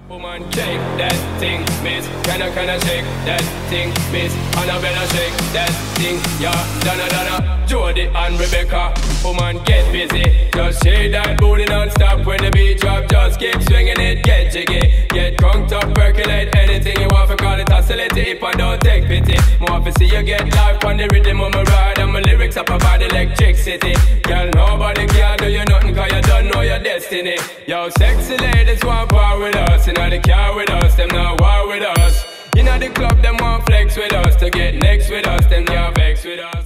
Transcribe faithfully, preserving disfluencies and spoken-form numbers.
Woman, shake that thing, miss. Can I, can I shake that thing, miss? Annabella, shake that thing, yeah. Donna, Donna, Jody and Rebecca. Woman, get busy. Just shake that booty non-stop when the beat drop. Just keep swinging it, get jiggy. Get conked up, percolate anything you want. For call it oscillate if I don't take pity. More to see you get life on the rhythm of my ride. And my lyrics up about electricity. Girl, nobody can do you nothing cause you don't know your destiny. Yo, sexy ladies want power with us. Inna the car with us, them not war with us. Inna the club, them want flex with us. To get next with us, them not vex with us.